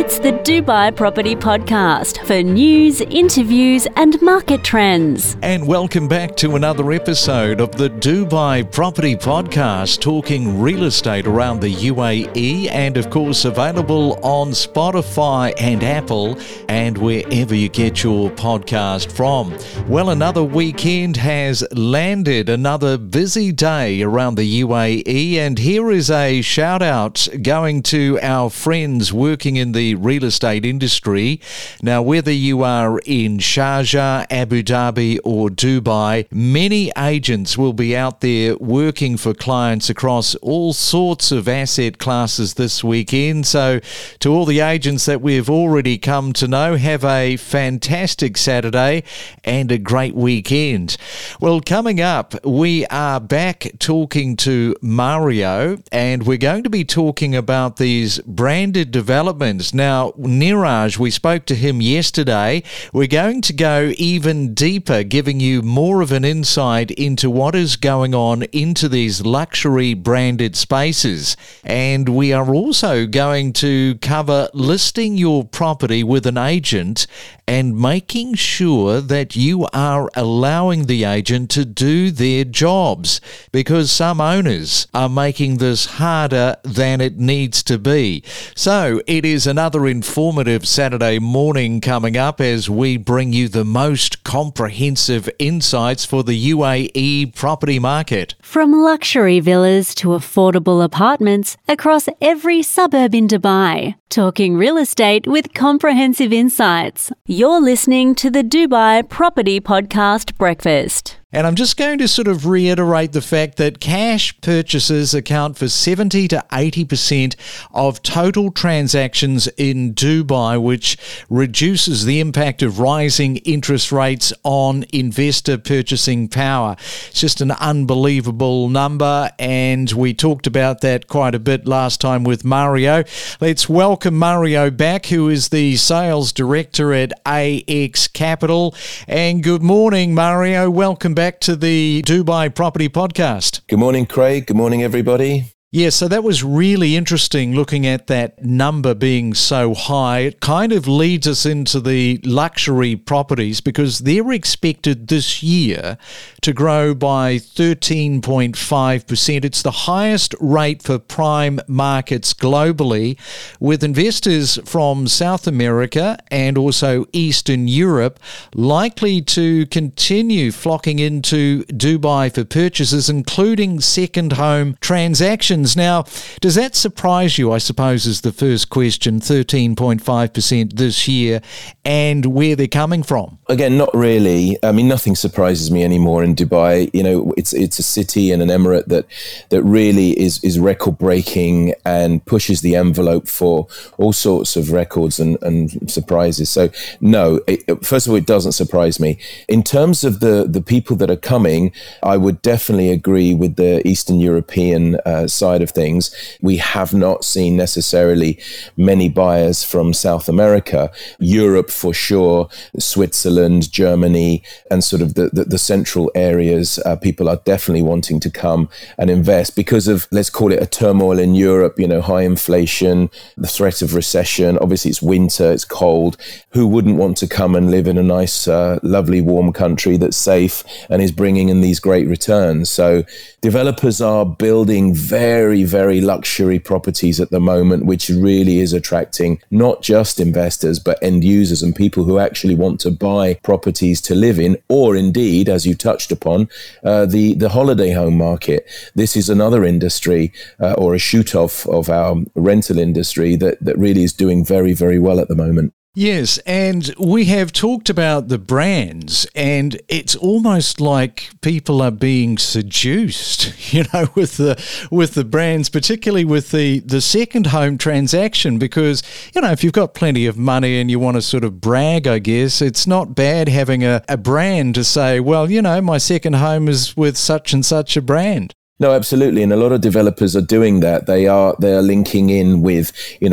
It's the Dubai Property Podcast for news, interviews and market trends. And welcome back to another episode of the Dubai Property Podcast, talking real estate around the UAE, and of course available on Spotify and Apple and wherever you get your podcast from. Well, another weekend has landed, another busy day around the UAE, and here is a shout out going to our friends working in the real estate industry. Now, whether you are in Sharjah, Abu Dhabi or Dubai, many agents will be out there working for clients across all sorts of asset classes this weekend. So to all the agents that we've already come to know, have a fantastic Saturday and a great weekend. Well, coming up, we are back talking to Mario, and we're going to be talking about these branded developments. Now, Niraj, we spoke to him yesterday. We're going to go even deeper, giving you more of an insight into what is going on into these luxury branded spaces. And we are also going to cover listing your property with an agent and making sure that you are allowing the agent to do their jobs, because some owners are making this harder than it needs to be. So it is another informative Saturday morning coming up as we bring you the most comprehensive insights for the UAE property market. From luxury villas to affordable apartments across every suburb in Dubai, talking real estate with comprehensive insights. You're listening to the Dubai Property Podcast Breakfast. And I'm just going to sort of reiterate the fact that cash purchases account for 70 to 80% of total transactions in Dubai, which reduces the impact of rising interest rates on investor purchasing power. It's just an unbelievable number, and we talked about that quite a bit last time with Mario. Let's welcome Mario back, who is the sales director at AX Capital. And good morning, Mario. Welcome back to the Dubai Property Podcast. Good morning, Craig. Good morning, everybody. Yeah, so that was really interesting looking at that number being so high. It kind of leads us into the luxury properties, because they're expected this year to grow by 13.5%. It's the highest rate for prime markets globally, with investors from South America and also Eastern Europe likely to continue flocking into Dubai for purchases, including second home transactions. Now, does that surprise you, I suppose, is the first question, 13.5% this year, and where they're coming from? Again, not really. I mean, nothing surprises me anymore in Dubai. You know, it's a city and an emirate that really is record-breaking and pushes the envelope for all sorts of records and surprises. So, no, first of all, it doesn't surprise me. In terms of the people that are coming, I would definitely agree with the Eastern European side of things. We have not seen necessarily many buyers from South America. Europe for sure, Switzerland, Germany, and sort of the central areas. People are definitely wanting to come and invest because of, let's call it, a turmoil in Europe, you know, high inflation, the threat of recession. Obviously it's winter, it's cold. Who wouldn't want to come and live in a nice, lovely, warm country that's safe and is bringing in these great returns? So developers are building very, very luxury properties at the moment, which really is attracting not just investors, but end users and people who actually want to buy properties to live in, or indeed, as you touched upon, the holiday home market. This is another industry or a shoot off of our rental industry that really is doing very, very well at the moment. Yes, and we have talked about the brands, and it's almost like people are being seduced, you know, with the brands, particularly with the second home transaction, because, you know, if you've got plenty of money and you want to sort of brag, I guess, it's not bad having a brand to say, well, you know, my second home is with such and such a brand. No, absolutely. And a lot of developers are doing that. They are linking in with,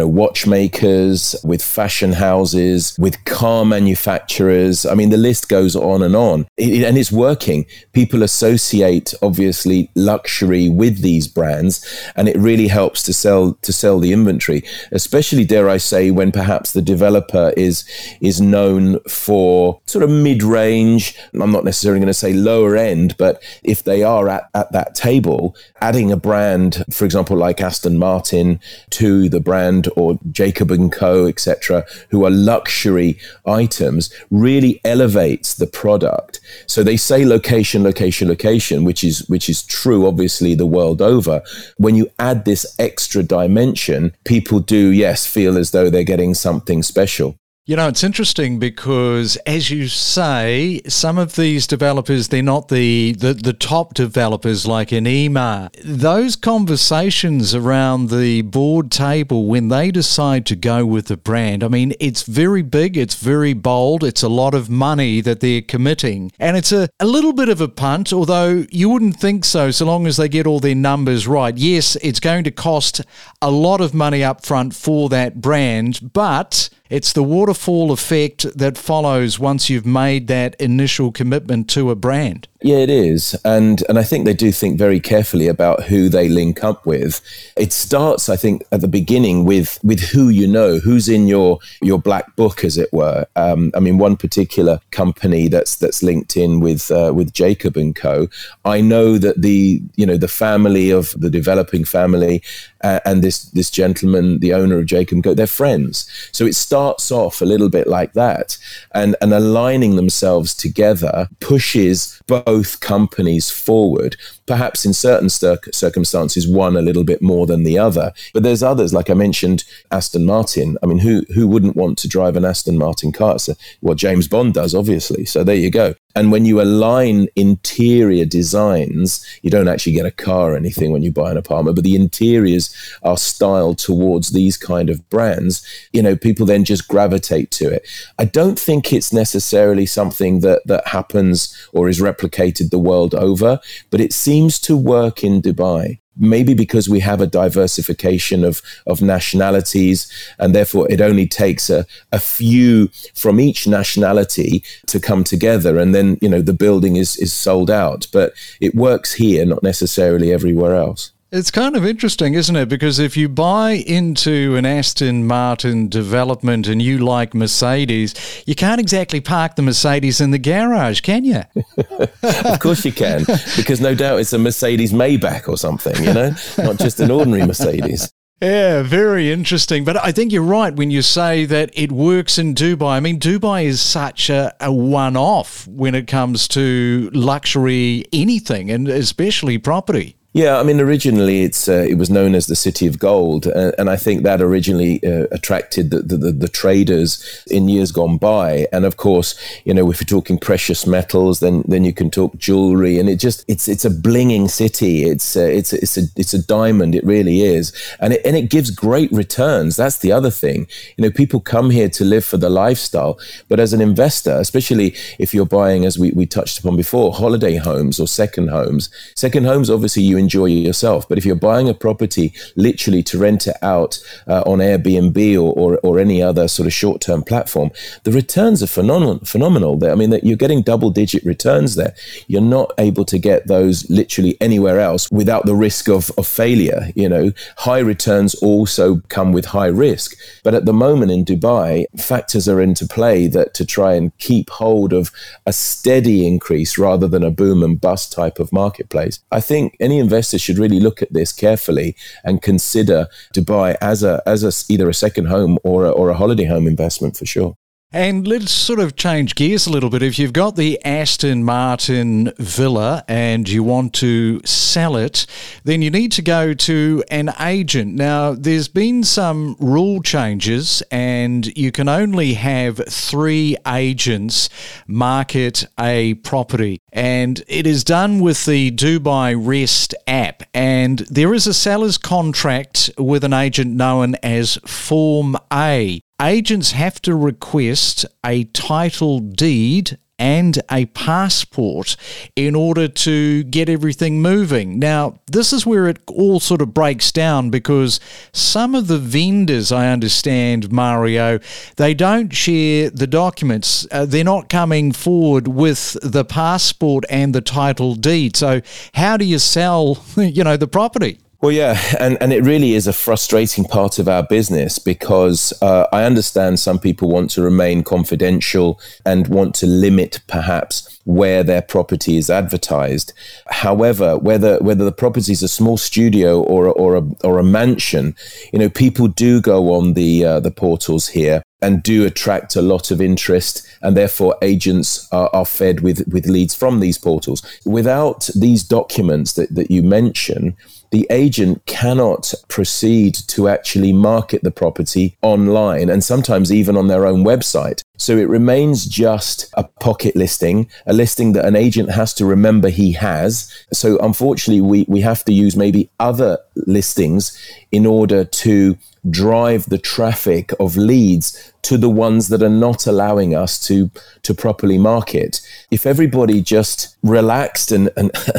watchmakers, with fashion houses, with car manufacturers. I mean, the list goes on and on. And it's working. People associate, obviously, luxury with these brands, and it really helps to sell the inventory, especially, dare I say, when perhaps the developer is known for sort of mid-range. I'm not necessarily going to say lower end, but if they are at that table, adding a brand, for example, like Aston Martin to the brand, or Jacob & Co., etc., who are luxury items, really elevates the product. So they say location, location, location, which is true, obviously, the world over. When you add this extra dimension, people do, yes, feel as though they're getting something special. It's interesting because, as you say, some of these developers, they're not the top developers like an Emaar. Those conversations around the board table when they decide to go with the brand, I mean, it's very big, it's very bold, it's a lot of money that they're committing. And it's a little bit of a punt, although you wouldn't think so long as they get all their numbers right. Yes, it's going to cost a lot of money up front for that brand, but it's the waterfall effect that follows once you've made that initial commitment to a brand. Yeah, it is. And I think they do think very carefully about who they link up with. It starts, I think, at the beginning with who you know, who's in your black book, as it were. I mean, one particular company that's linked in with Jacob & Co. I know that the family of the developing family and this gentleman, the owner of Jacob & Co., they're friends. So it starts off a little bit like that, and aligning themselves together pushes both companies forward. Perhaps in certain circumstances, one a little bit more than the other. But there's others, like I mentioned, Aston Martin. I mean, who wouldn't want to drive an Aston Martin car? So, well, James Bond does, obviously. So there you go. And when you align interior designs, you don't actually get a car or anything when you buy an apartment, but the interiors are styled towards these kind of brands, people then just gravitate to it. I don't think it's necessarily something that happens or is replicated the world over, but it seems to work in Dubai. Maybe because we have a diversification of nationalities, and therefore it only takes a few from each nationality to come together, and then the building is sold out. But it works here, not necessarily everywhere else. It's kind of interesting, isn't it? Because if you buy into an Aston Martin development and you like Mercedes, you can't exactly park the Mercedes in the garage, can you? Of course you can, because no doubt it's a Mercedes Maybach or something, not just an ordinary Mercedes. Yeah, very interesting. But I think you're right when you say that it works in Dubai. I mean, Dubai is such a one-off when it comes to luxury anything, and especially property. Yeah, I mean, originally it was known as the City of Gold, and I think that originally attracted the traders in years gone by. And of course, if you're talking precious metals, then you can talk jewelry, and it's a blinging city. It's a diamond. It really is, and it gives great returns. That's the other thing. People come here to live for the lifestyle, but as an investor, especially if you're buying, as we touched upon before, holiday homes or second homes, obviously you enjoy yourself. But if you're buying a property literally to rent it out on Airbnb or any other sort of short-term platform, the returns are phenomenal. I mean, that you're getting double-digit returns there. You're not able to get those literally anywhere else without the risk of failure. High returns also come with high risk. But at the moment in Dubai, factors are into play that to try and keep hold of a steady increase rather than a boom and bust type of marketplace. I think any investors should really look at this carefully and consider Dubai as either a second home or a holiday home investment for sure. And let's sort of change gears a little bit. If you've got the Aston Martin villa and you want to sell it, then you need to go to an agent. Now, there's been some rule changes and you can only have 3 agents market a property. And it is done with the Dubai Rest app. And there is a seller's contract with an agent known as Form A. Agents have to request a title deed and a passport in order to get everything moving. Now, this is where it all sort of breaks down, because some of the vendors, I understand, Mario, they don't share the documents. They're not coming forward with the passport and the title deed. So how do you sell, the property? Well, yeah, and it really is a frustrating part of our business, because I understand some people want to remain confidential and want to limit perhaps where their property is advertised. However, whether the property is a small studio or a mansion, people do go on the portals here and do attract a lot of interest, and therefore agents are fed with leads from these portals. Without these documents that you mention, the agent cannot proceed to actually market the property online, and sometimes even on their own website. So it remains just a pocket listing, a listing that an agent has to remember he has. So unfortunately, we have to use maybe other listings in order to drive the traffic of leads to the ones that are not allowing us to properly market. If everybody just relaxed and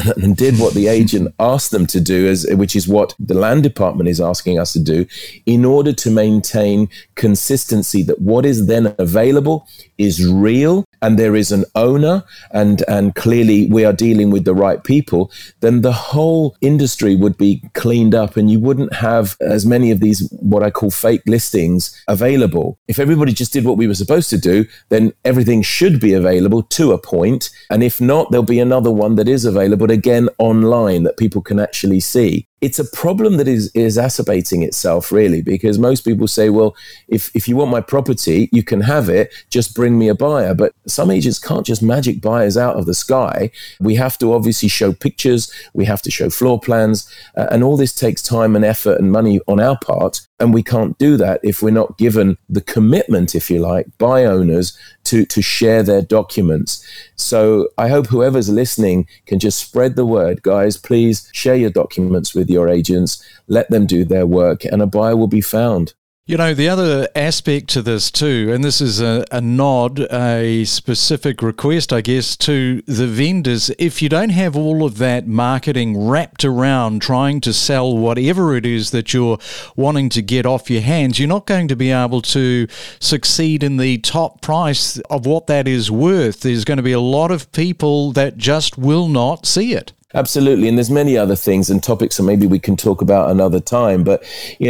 did what the agent asked them to do, which is what the land department is asking us to do, in order to maintain consistency, that what is then available is real and there is an owner and clearly we are dealing with the right people, then the whole industry would be cleaned up and you wouldn't have as many of these what I call fake listings available. If everybody just did what we were supposed to do, then everything should be available to a point. And if not, there'll be another one that is available again online that people can actually see. It's a problem that is exacerbating itself, really, because most people say, well, if you want my property, you can have it, just bring me a buyer. But some agents can't just magic buyers out of the sky. We have to obviously show pictures, we have to show floor plans, and all this takes time and effort and money on our part. And we can't do that if we're not given the commitment, if you like, by owners to share their documents. So I hope whoever's listening can just spread the word. Guys, please share your documents with your agents, let them do their work, and a buyer will be found. The other aspect to this too, and this is a nod, a specific request, I guess, to the vendors. If you don't have all of that marketing wrapped around trying to sell whatever it is that you're wanting to get off your hands, you're not going to be able to succeed in the top price of what that is worth. There's going to be a lot of people that just will not see it. Absolutely. And there's many other things and topics that maybe we can talk about another time. But,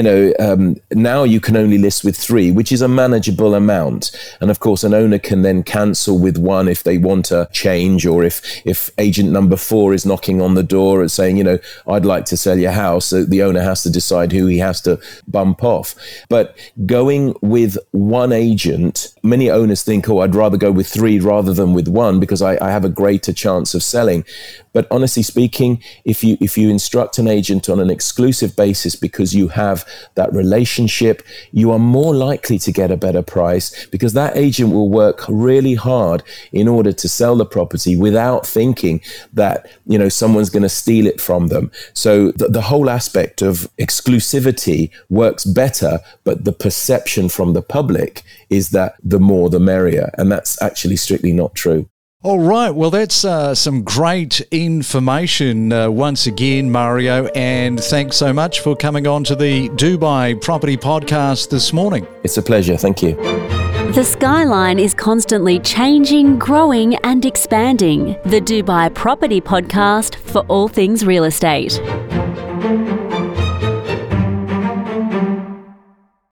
now you can only list with 3, which is a manageable amount. And of course, an owner can then cancel with 1 if they want a change, or if agent number 4 is knocking on the door and saying, I'd like to sell your house. So the owner has to decide who he has to bump off. But going with 1 agent, many owners think, I'd rather go with 3 rather than with 1 because I have a greater chance of selling. But honestly speaking, if you instruct an agent on an exclusive basis because you have that relationship, you are more likely to get a better price, because that agent will work really hard in order to sell the property without thinking that someone's going to steal it from them. So the whole aspect of exclusivity works better, but the perception from the public is that the more the merrier, and that's actually strictly not true. All right, well, that's some great information once again, Mario, and thanks so much for coming on to the Dubai Property Podcast this morning. It's a pleasure. Thank you. The skyline is constantly changing, growing and expanding. The Dubai Property Podcast for all things real estate.